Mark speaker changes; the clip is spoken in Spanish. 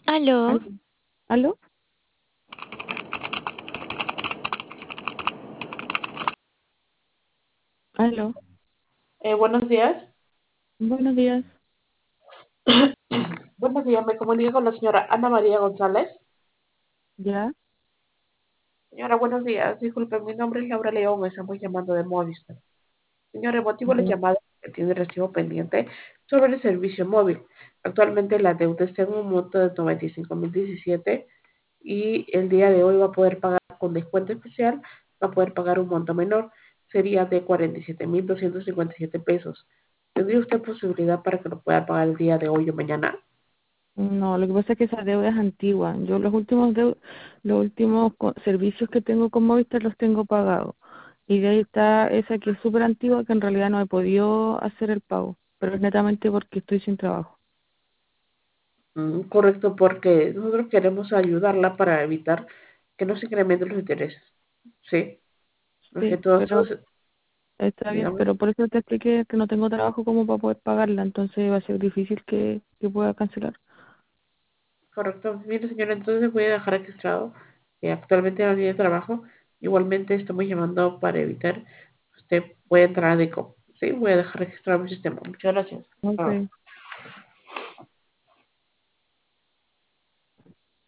Speaker 1: Aló,
Speaker 2: ¿Aló? ¿Aló? ¿Aló?
Speaker 1: Buenos días.
Speaker 2: Buenos días.
Speaker 1: Buenos días, me comunico con la señora Ana María González.
Speaker 2: ¿Ya?
Speaker 1: Señora, buenos días. Disculpe, mi nombre es Laura León, me estamos llamando de Movistar. Señora, el motivo de la
Speaker 2: Ya.
Speaker 1: llamada es que tiene recibo pendiente sobre el servicio móvil. Actualmente la deuda está en un monto de 95.017 y el día de hoy va a poder pagar con descuento especial, va a poder pagar un monto menor, sería de 47.257 pesos. ¿Tendría usted posibilidad para que lo pueda pagar el día de hoy o mañana?
Speaker 2: No, lo que pasa es que esa deuda es antigua. Yo los últimos servicios que tengo con Movistar los tengo pagados. Y de ahí está esa que es súper antigua que en realidad no he podido hacer el pago. Pero es netamente porque estoy sin trabajo.
Speaker 1: Correcto, porque nosotros queremos ayudarla para evitar que no se incrementen los intereses. Sí, más que
Speaker 2: Sí,
Speaker 1: todo esto,
Speaker 2: pero está bien.
Speaker 1: digamos,
Speaker 2: Pero por eso te expliqué que no tengo trabajo como para poder pagarla. Entonces va a ser difícil que pueda cancelar.
Speaker 1: correcto. Mire, señora, entonces voy a dejar registrado que actualmente no tiene trabajo. Igualmente estamos llamando para evitar que usted pueda entrar a DICO. Sí, voy a dejar registrado mi sistema. Muchas gracias.
Speaker 2: Ok.
Speaker 1: Ah.